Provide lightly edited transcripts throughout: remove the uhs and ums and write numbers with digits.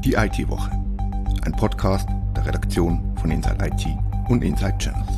Die IT-Woche, ein Podcast der Redaktion von Inside IT und Inside Channels.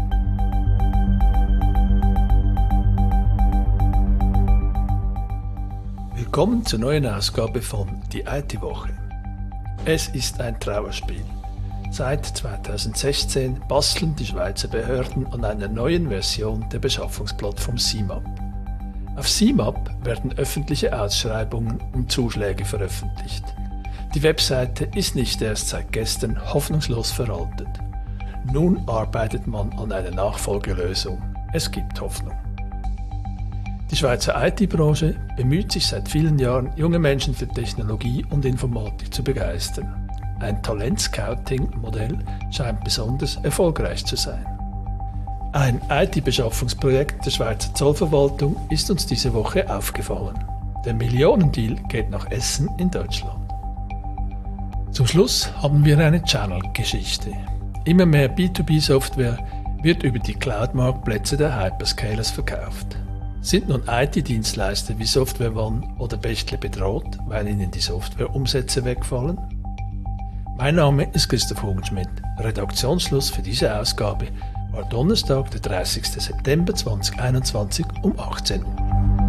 Willkommen zur neuen Ausgabe von Die IT-Woche. Es ist ein Trauerspiel. Seit 2016 basteln die Schweizer Behörden an einer neuen Version der Beschaffungsplattform SIMAP. Auf SIMAP werden öffentliche Ausschreibungen und Zuschläge veröffentlicht. Die Webseite ist nicht erst seit gestern hoffnungslos veraltet. Nun arbeitet man an einer Nachfolgelösung. Es gibt Hoffnung. Die Schweizer IT-Branche bemüht sich seit vielen Jahren, junge Menschen für Technologie und Informatik zu begeistern. Ein Talent-Scouting-Modell scheint besonders erfolgreich zu sein. Ein IT-Beschaffungsprojekt der Schweizer Zollverwaltung ist uns diese Woche aufgefallen. Der Millionendeal geht nach Essen in Deutschland. Zum Schluss haben wir eine Channel-Geschichte. Immer mehr B2B-Software wird über die Cloud-Marktplätze der Hyperscalers verkauft. Sind nun IT-Dienstleister wie Software One oder Bechtle bedroht, weil ihnen die Softwareumsätze wegfallen? Mein Name ist Christoph Hugenschmidt. Redaktionsschluss für diese Ausgabe war Donnerstag, der 30. September 2021 um 18 Uhr.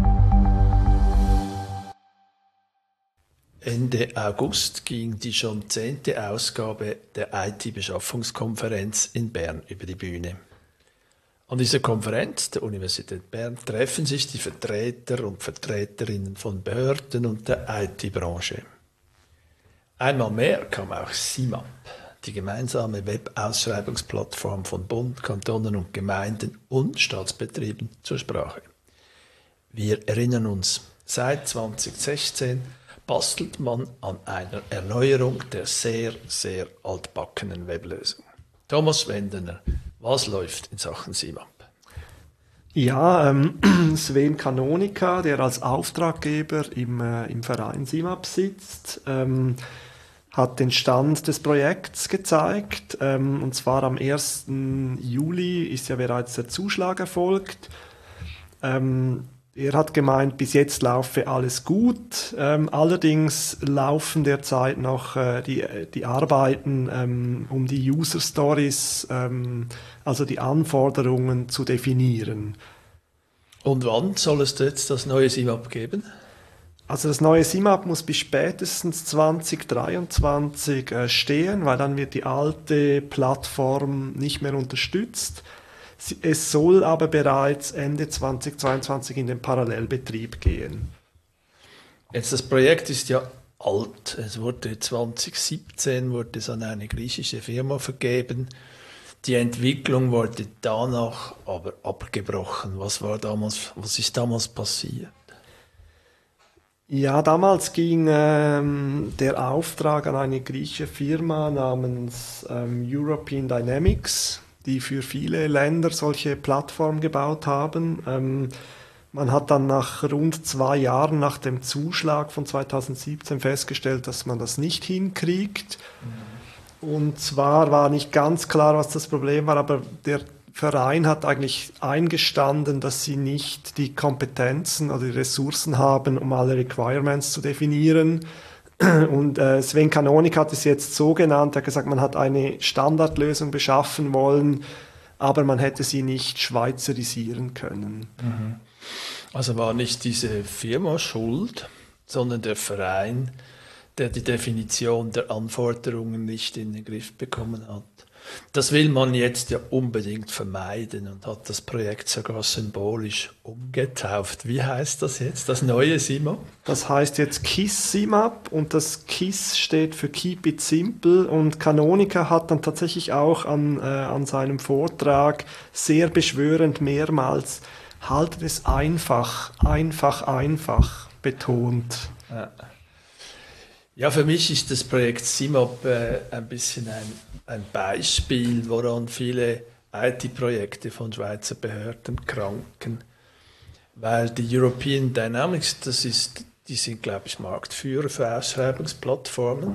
Ende August ging die schon 10. Ausgabe der IT-Beschaffungskonferenz in Bern über die Bühne. An dieser Konferenz der Universität Bern treffen sich die Vertreter und Vertreterinnen von Behörden und der IT-Branche. Einmal mehr kam auch SIMAP, die gemeinsame Web-Ausschreibungsplattform von Bund, Kantonen und Gemeinden und Staatsbetrieben, zur Sprache. Wir erinnern uns, seit 2016 bastelt man an einer Erneuerung der sehr, sehr altbackenen Weblösung. Thomas Wendener, was läuft in Sachen SIMAP? Ja, Sven Canonica, der als Auftraggeber im Verein SIMAP sitzt, hat den Stand des Projekts gezeigt. Und zwar am 1. Juli ist ja bereits der Zuschlag erfolgt. Er hat gemeint, bis jetzt laufe alles gut. Allerdings laufen derzeit noch die Arbeiten, um die User Stories, also die Anforderungen zu definieren. Und wann soll es jetzt das neue SIMAP geben? Also das neue SIMAP muss bis spätestens 2023 stehen, weil dann wird die alte Plattform nicht mehr unterstützt. Es soll aber bereits Ende 2022 in den Parallelbetrieb gehen. Jetzt, das Projekt ist ja alt. Es wurde 2017 an eine griechische Firma vergeben. Die Entwicklung wurde danach aber abgebrochen. Was ist damals passiert? Ja, damals ging der Auftrag an eine griechische Firma namens European Dynamics, die für viele Länder solche Plattformen gebaut haben. Man hat dann nach rund 2 Jahren nach dem Zuschlag von 2017 festgestellt, dass man das nicht hinkriegt. Und zwar war nicht ganz klar, was das Problem war, aber der Verein hat eigentlich eingestanden, dass sie nicht die Kompetenzen oder die Ressourcen haben, um alle Requirements zu definieren. Und Sven Canonica hat es jetzt so genannt, er hat gesagt, man hat eine Standardlösung beschaffen wollen, aber man hätte sie nicht schweizerisieren können. Also war nicht diese Firma schuld, sondern der Verein, der die Definition der Anforderungen nicht in den Griff bekommen hat. Das will man jetzt ja unbedingt vermeiden und hat das Projekt sogar symbolisch umgetauft. Wie heißt das jetzt, das neue SIMAP? Das heißt jetzt KISS SIMAP und das KISS steht für Keep It Simple und Canonica hat dann tatsächlich auch an seinem Vortrag sehr beschwörend mehrmals haltet es einfach betont. Ja, für mich ist das Projekt SIMAP ein bisschen ein Beispiel, woran viele IT-Projekte von Schweizer Behörden kranken. Weil die European Dynamics, die sind, glaube ich, Marktführer für Ausschreibungsplattformen.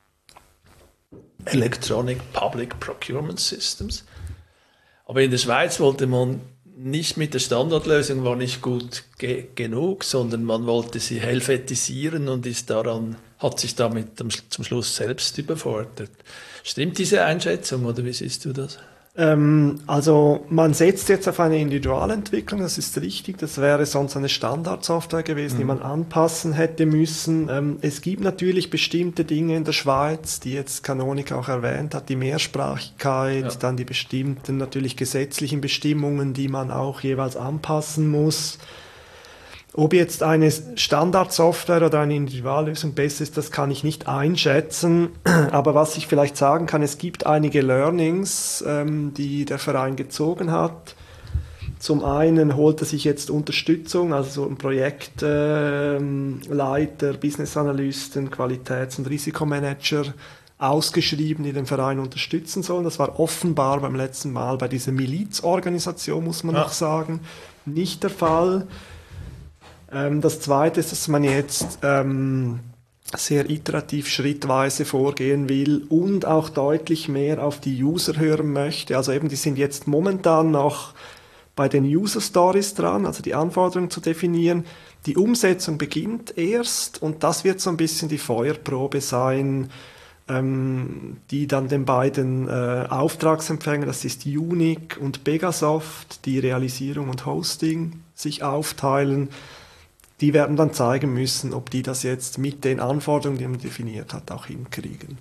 Electronic Public Procurement Systems. Aber in der Schweiz wollte man nicht mit der Standardlösung, war nicht gut genug, sondern man wollte sie helvetisieren und ist daran hat sich damit zum Schluss selbst überfordert. Stimmt diese Einschätzung oder wie siehst du das? Also man setzt jetzt auf eine Individualentwicklung, das ist richtig, das wäre sonst eine Standardsoftware gewesen, die man anpassen hätte müssen. Es gibt natürlich bestimmte Dinge in der Schweiz, die jetzt Canonic auch erwähnt hat, die Mehrsprachigkeit, dann die bestimmten natürlich gesetzlichen Bestimmungen, die man auch jeweils anpassen muss. Ob jetzt eine Standardsoftware oder eine Individuallösung besser ist, das kann ich nicht einschätzen. Aber was ich vielleicht sagen kann, es gibt einige Learnings, die der Verein gezogen hat. Zum einen holt er sich jetzt Unterstützung, also so ein Projektleiter, Business Analysten, Qualitäts- und Risikomanager ausgeschrieben, die den Verein unterstützen sollen. Das war offenbar beim letzten Mal bei dieser Milizorganisation, muss man noch sagen, nicht der Fall. Das Zweite ist, dass man jetzt sehr iterativ, schrittweise vorgehen will und auch deutlich mehr auf die User hören möchte. Also eben, die sind jetzt momentan noch bei den User Stories dran, also die Anforderungen zu definieren. Die Umsetzung beginnt erst und das wird so ein bisschen die Feuerprobe sein, die dann den beiden Auftragsempfängern, das ist Unic und Pegasoft, die Realisierung und Hosting sich aufteilen. Die werden dann zeigen müssen, ob die das jetzt mit den Anforderungen, die man definiert hat, auch hinkriegen.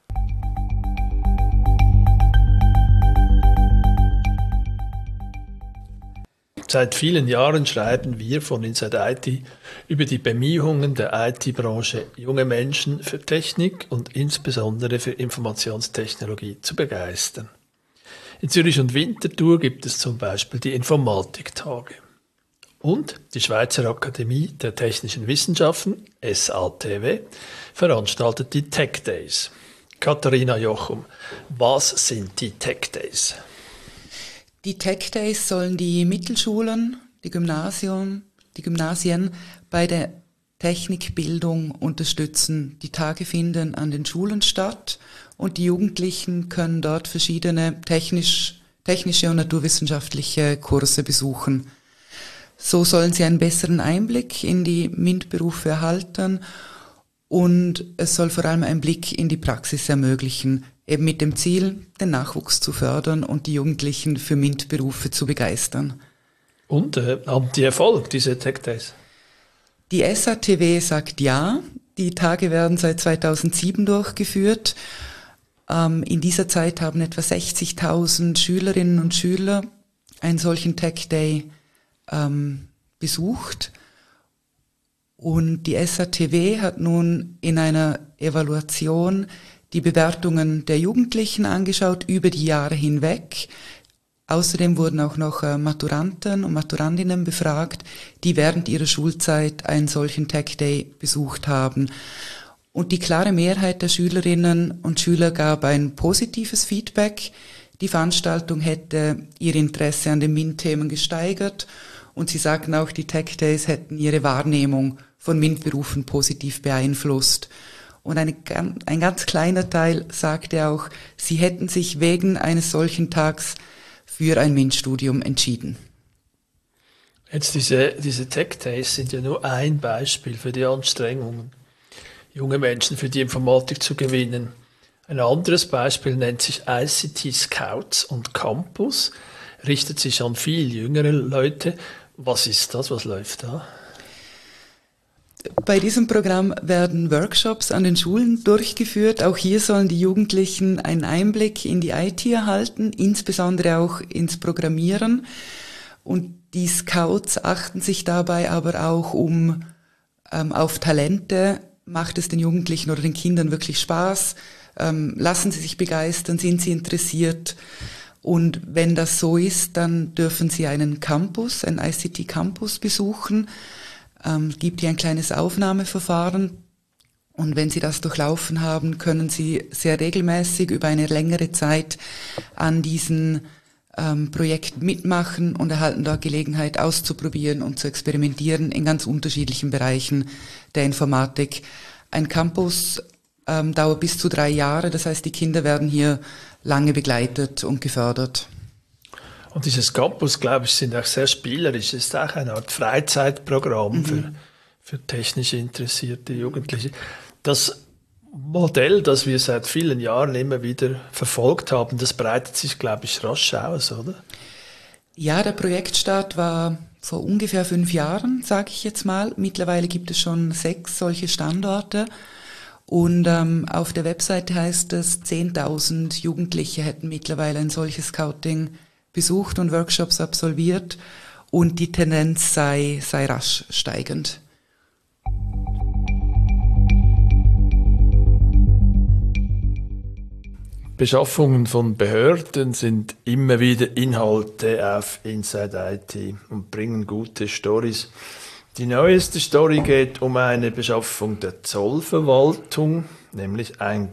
Seit vielen Jahren schreiben wir von Inside IT über die Bemühungen der IT-Branche, junge Menschen für Technik und insbesondere für Informationstechnologie zu begeistern. In Zürich und Winterthur gibt es zum Beispiel die Informatiktage. Und die Schweizer Akademie der Technischen Wissenschaften, SATW, veranstaltet die Tech Days. Katharina Jochum, was sind die Tech Days? Die Tech Days sollen die Mittelschulen, die Gymnasien bei der Technikbildung unterstützen. Die Tage finden an den Schulen statt und die Jugendlichen können dort verschiedene technische und naturwissenschaftliche Kurse besuchen. So sollen sie einen besseren Einblick in die MINT-Berufe erhalten und es soll vor allem einen Blick in die Praxis ermöglichen, eben mit dem Ziel, den Nachwuchs zu fördern und die Jugendlichen für MINT-Berufe zu begeistern. Und haben die Erfolg, diese Tech Days? Die SATW sagt ja. Die Tage werden seit 2007 durchgeführt. In dieser Zeit haben etwa 60.000 Schülerinnen und Schüler einen solchen Tech Day besucht. Und die SATW hat nun in einer Evaluation die Bewertungen der Jugendlichen angeschaut über die Jahre hinweg. Außerdem wurden auch noch Maturanten und Maturandinnen befragt, die während ihrer Schulzeit einen solchen Tech Day besucht haben. Und die klare Mehrheit der Schülerinnen und Schüler gab ein positives Feedback. Die Veranstaltung hätte ihr Interesse an den MINT-Themen gesteigert und sie sagten auch, die Tech Days hätten ihre Wahrnehmung von MINT-Berufen positiv beeinflusst. Und ein ganz kleiner Teil sagte auch, sie hätten sich wegen eines solchen Tags für ein MINT-Studium entschieden. Jetzt diese Tech Days sind ja nur ein Beispiel für die Anstrengungen, junge Menschen für die Informatik zu gewinnen. Ein anderes Beispiel nennt sich ICT Scouts und Campus, richtet sich an viel jüngere Leute. Was ist das? Was läuft da? Bei diesem Programm werden Workshops an den Schulen durchgeführt. Auch hier sollen die Jugendlichen einen Einblick in die IT erhalten, insbesondere auch ins Programmieren. Und die Scouts achten sich dabei aber auch auf Talente. Macht es den Jugendlichen oder den Kindern wirklich Spaß? Lassen sie sich begeistern? Sind sie interessiert? Und wenn das so ist, dann dürfen sie einen Campus, einen ICT-Campus besuchen. Gibt hier ein kleines Aufnahmeverfahren. Und wenn sie das durchlaufen haben, können sie sehr regelmäßig über eine längere Zeit an diesen Projekten mitmachen und erhalten dort Gelegenheit auszuprobieren und zu experimentieren in ganz unterschiedlichen Bereichen der Informatik. Ein Campus dauert bis zu 3 Jahre, das heißt, die Kinder werden hier lange begleitet und gefördert. Und dieses Campus, glaube ich, sind auch sehr spielerisch. Es ist auch eine Art Freizeitprogramm für technisch interessierte Jugendliche. Das Modell, das wir seit vielen Jahren immer wieder verfolgt haben, das breitet sich, glaube ich, rasch aus, oder? Ja, der Projektstart war vor ungefähr 5 Jahren, sage ich jetzt mal. Mittlerweile gibt es schon 6 solche Standorte. Und auf der Webseite heißt es, 10.000 Jugendliche hätten mittlerweile ein solches Scouting besucht und Workshops absolviert. Und die Tendenz sei rasch steigend. Beschaffungen von Behörden sind immer wieder Inhalte auf Inside IT und bringen gute Stories. Die neueste Story geht um eine Beschaffung der Zollverwaltung, nämlich ein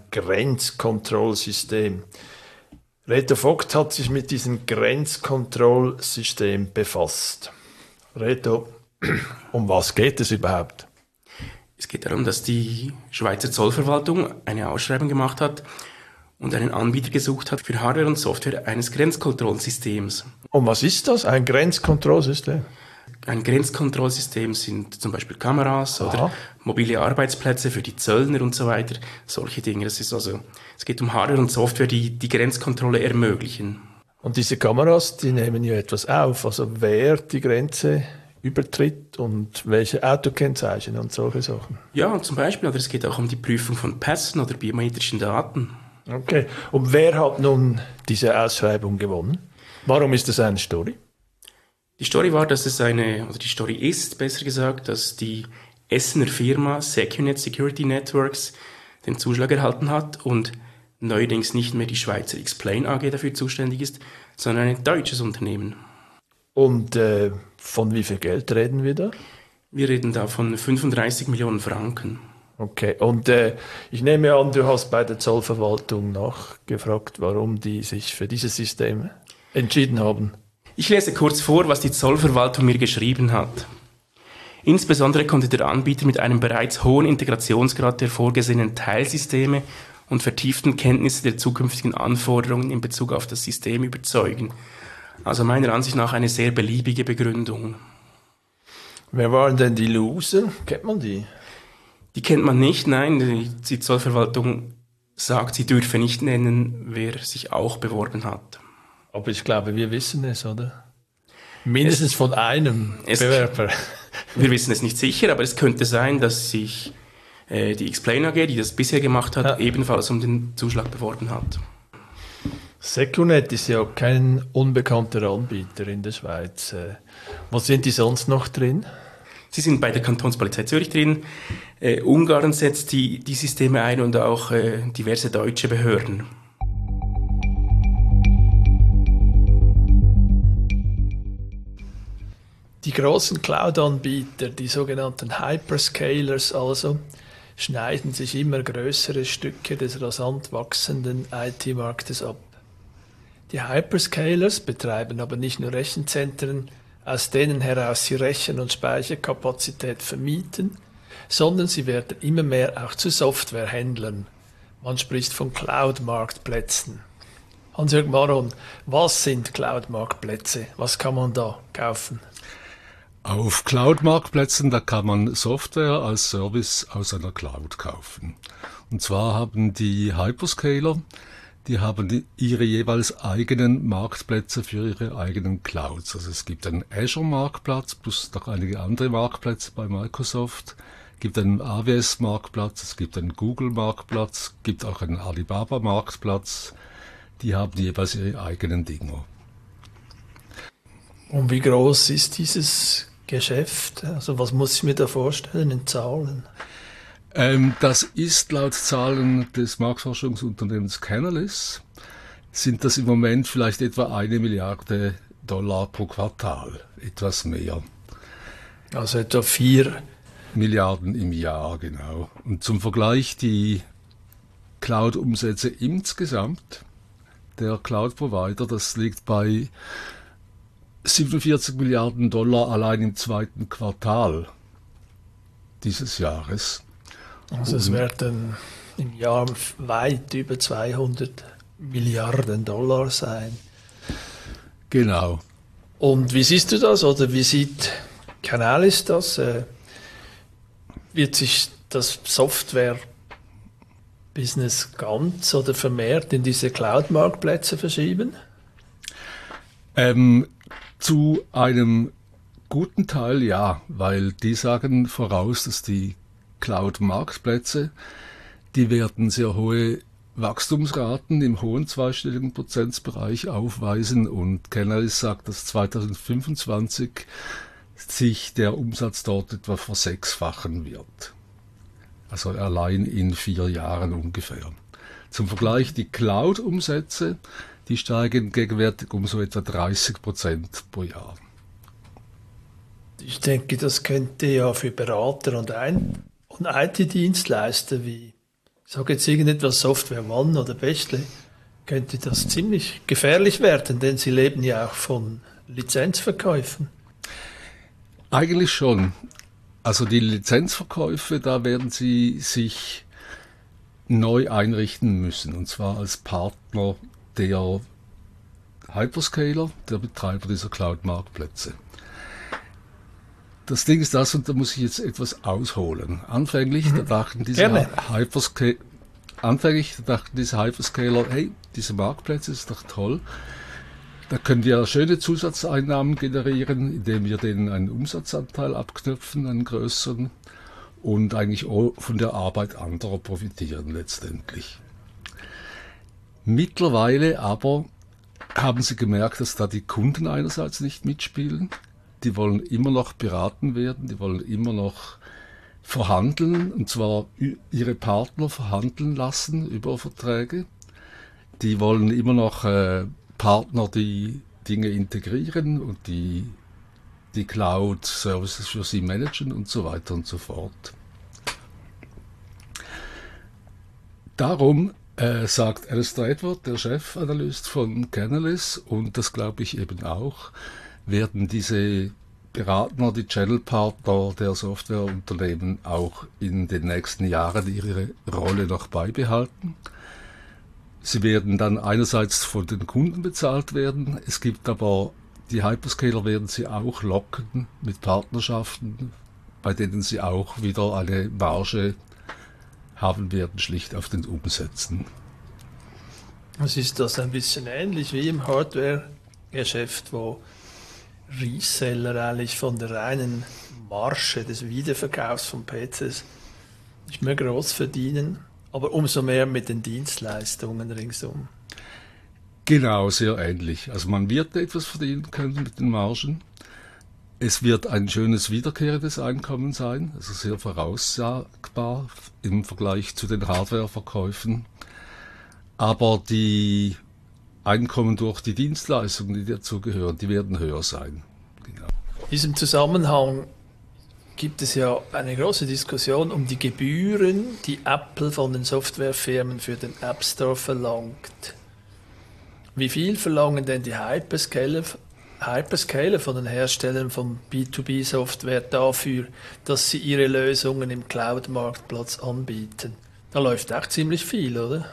Grenzkontrollsystem. Reto Vogt hat sich mit diesem Grenzkontrollsystem befasst. Reto, um was geht es überhaupt? Es geht darum, dass die Schweizer Zollverwaltung eine Ausschreibung gemacht hat und einen Anbieter gesucht hat für Hardware und Software eines Grenzkontrollsystems. Und was ist das, ein Grenzkontrollsystem? Ein Grenzkontrollsystem sind zum Beispiel Kameras oder mobile Arbeitsplätze für die Zöllner und so weiter, solche Dinge. Es geht um Hardware und Software, die die Grenzkontrolle ermöglichen. Und diese Kameras, die nehmen ja etwas auf, also wer die Grenze übertritt und welche Autokennzeichen und solche Sachen. Ja, und zum Beispiel, oder es geht auch um die Prüfung von Pässen oder biometrischen Daten. Okay, und wer hat nun diese Ausschreibung gewonnen? Warum ist das eine Story? Die Story war, dass die Story ist, besser gesagt, dass die Essener Firma Secunet Security Networks den Zuschlag erhalten hat und neuerdings nicht mehr die Schweizer Explain AG dafür zuständig ist, sondern ein deutsches Unternehmen. Und von wie viel Geld reden wir da? Wir reden da von 35 Millionen Franken. Okay, und ich nehme an, du hast bei der Zollverwaltung nachgefragt, warum die sich für dieses System entschieden haben. Ich lese kurz vor, was die Zollverwaltung mir geschrieben hat. Insbesondere konnte der Anbieter mit einem bereits hohen Integrationsgrad der vorgesehenen Teilsysteme und vertieften Kenntnisse der zukünftigen Anforderungen in Bezug auf das System überzeugen. Also meiner Ansicht nach eine sehr beliebige Begründung. Wer waren denn die Loser? Kennt man die? Die kennt man nicht, nein. Die Zollverwaltung sagt, sie dürfe nicht nennen, wer sich auch beworben hat. Aber ich glaube, wir wissen es, oder? Mindestens von einem Bewerber. Wir wissen es nicht sicher, aber es könnte sein, dass sich die Explain AG, die das bisher gemacht hat, ebenfalls um den Zuschlag beworben hat. Secunet ist ja kein unbekannter Anbieter in der Schweiz. Wo sind die sonst noch drin? Sie sind bei der Kantonspolizei Zürich drin. Ungarn setzt die Systeme ein und auch diverse deutsche Behörden. Die großen Cloud-Anbieter, die sogenannten Hyperscalers also, schneiden sich immer größere Stücke des rasant wachsenden IT-Marktes ab. Die Hyperscalers betreiben aber nicht nur Rechenzentren, aus denen heraus sie Rechen- und Speicherkapazität vermieten, sondern sie werden immer mehr auch zu Softwarehändlern. Man spricht von Cloud-Marktplätzen. Hans-Jörg Maron, was sind Cloud-Marktplätze? Was kann man da kaufen? Auf Cloud-Marktplätzen, da kann man Software als Service aus einer Cloud kaufen. Und zwar haben die Hyperscaler, die haben ihre jeweils eigenen Marktplätze für ihre eigenen Clouds. Also es gibt einen Azure-Marktplatz plus noch einige andere Marktplätze bei Microsoft. Es gibt einen AWS-Marktplatz, es gibt einen Google-Marktplatz, es gibt auch einen Alibaba-Marktplatz. Die haben jeweils ihre eigenen Dinger. Und wie groß ist dieses Geschäft? Also was muss ich mir da vorstellen in Zahlen? Das ist laut Zahlen des Marktforschungsunternehmens Canalys, sind das im Moment vielleicht etwa $1 Milliarde pro Quartal, etwas mehr. Also etwa 4 Milliarden im Jahr, genau. Und zum Vergleich die Cloud-Umsätze insgesamt, der Cloud-Provider, das liegt bei $47 Milliarden allein im zweiten Quartal dieses Jahres. Also es werden im Jahr weit über $200 Milliarden sein. Genau. Und wie siehst du das oder wie sieht Canalys das? Wird sich das Software Business ganz oder vermehrt in diese Cloud-Marktplätze verschieben? Zu einem guten Teil ja, weil die sagen voraus, dass die Cloud-Marktplätze, die werden sehr hohe Wachstumsraten im hohen zweistelligen Prozentsbereich aufweisen und Canalys sagt, dass 2025 sich der Umsatz dort etwa versechsfachen wird. Also allein in 4 Jahren ungefähr. Zum Vergleich, die Cloud-Umsätze, die steigen gegenwärtig um so etwa 30% pro Jahr. Ich denke, das könnte ja für Berater und IT-Dienstleister wie, ich sage jetzt irgendetwas Software One oder Bestle, könnte das ziemlich gefährlich werden, denn sie leben ja auch von Lizenzverkäufen. Eigentlich schon. Also die Lizenzverkäufe, da werden sie sich neu einrichten müssen, und zwar als Partner der Hyperscaler, der Betreiber dieser Cloud-Marktplätze. Das Ding ist das, und da muss ich jetzt etwas ausholen. Anfänglich, da dachten diese Hyperscaler, hey, diese Marktplätze ist doch toll. Da können wir schöne Zusatzeinnahmen generieren, indem wir denen einen Umsatzanteil abknüpfen, einen größeren, und eigentlich auch von der Arbeit anderer profitieren letztendlich. Mittlerweile aber haben sie gemerkt, dass da die Kunden einerseits nicht mitspielen. Die wollen immer noch beraten werden, die wollen immer noch verhandeln, und zwar ihre Partner verhandeln lassen über Verträge. Die wollen immer noch Partner, die Dinge integrieren und die Cloud-Services für sie managen und so weiter und so fort. Darum sagt Alistair Edward, der Chefanalyst von Canalys, und das glaube ich eben auch, werden diese Partner, die Channel-Partner der Softwareunternehmen auch in den nächsten Jahren ihre Rolle noch beibehalten. Sie werden dann einerseits von den Kunden bezahlt werden, es gibt aber, die Hyperscaler werden sie auch locken mit Partnerschaften, bei denen sie auch wieder eine Marge haben werden, schlicht auf den Umsätzen. Es ist das ein bisschen ähnlich wie im Hardware-Geschäft, wo Reseller eigentlich von der reinen Marge des Wiederverkaufs von PCs nicht mehr groß verdienen, aber umso mehr mit den Dienstleistungen ringsum. Genau, sehr ähnlich. Also man wird etwas verdienen können mit den Margen. Es wird ein schönes wiederkehrendes Einkommen sein, also sehr voraussagbar im Vergleich zu den Hardwareverkäufen. Aber die Einkommen durch die Dienstleistungen, die dazugehören, die werden höher sein. Genau. In diesem Zusammenhang gibt es ja eine große Diskussion um die Gebühren, die Apple von den Softwarefirmen für den App Store verlangt. Wie viel verlangen denn die Hyperscaler von den Herstellern von B2B-Software dafür, dass sie ihre Lösungen im Cloud-Marktplatz anbieten? Da läuft auch ziemlich viel, oder?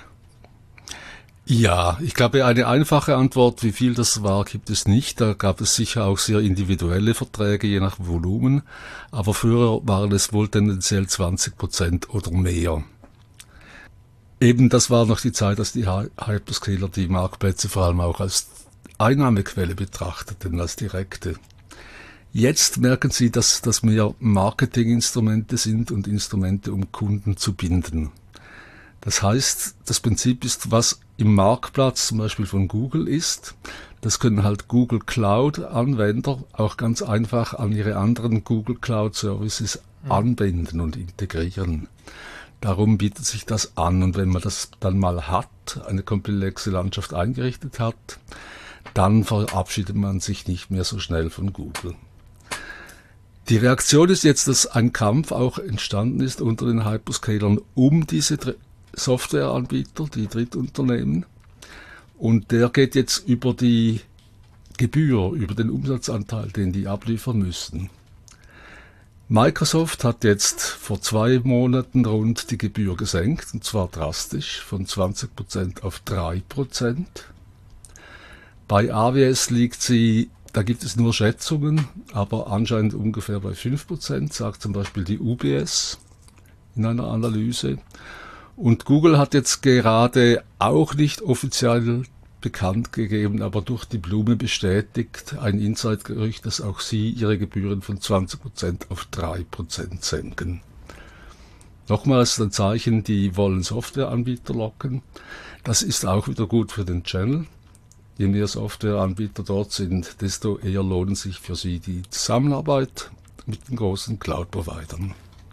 Ja, ich glaube, eine einfache Antwort, wie viel das war, gibt es nicht. Da gab es sicher auch sehr individuelle Verträge, je nach Volumen. Aber früher waren es wohl tendenziell 20% oder mehr. Eben, das war noch die Zeit, dass die Hyperscaler die Marktplätze vor allem auch als Einnahmequelle betrachteten, als direkte. Jetzt merken sie, dass das mehr Marketinginstrumente sind und Instrumente, um Kunden zu binden. Das heißt, das Prinzip ist, was im Marktplatz zum Beispiel von Google ist, das können halt Google Cloud-Anwender auch ganz einfach an ihre anderen Google Cloud-Services anbinden und integrieren. Darum bietet sich das an, und wenn man das dann mal hat, eine komplexe Landschaft eingerichtet hat, dann verabschiedet man sich nicht mehr so schnell von Google. Die Reaktion ist jetzt, dass ein Kampf auch entstanden ist unter den Hyperscalern um diese Softwareanbieter, die Drittunternehmen, und der geht jetzt über die Gebühr, über den Umsatzanteil, den die abliefern müssen. Microsoft hat jetzt vor 2 Monaten rund die Gebühr gesenkt, und zwar drastisch, von 20% auf 3%. Bei AWS liegt sie, da gibt es nur Schätzungen, aber anscheinend ungefähr bei 5%, sagt zum Beispiel die UBS in einer Analyse. Und Google hat jetzt gerade auch nicht offiziell bekannt gegeben, aber durch die Blume bestätigt, ein Inside-Gerücht, dass auch sie ihre Gebühren von 20% auf 3% senken. Nochmals ein Zeichen, die wollen Softwareanbieter locken. Das ist auch wieder gut für den Channel. Je mehr Softwareanbieter dort sind, desto eher lohnt sich für sie die Zusammenarbeit mit den großen Cloud-Providern.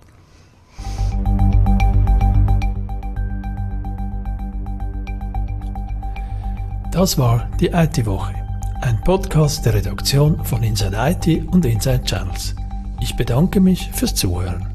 Das war die IT-Woche, ein Podcast der Redaktion von Inside IT und Inside Channels. Ich bedanke mich fürs Zuhören.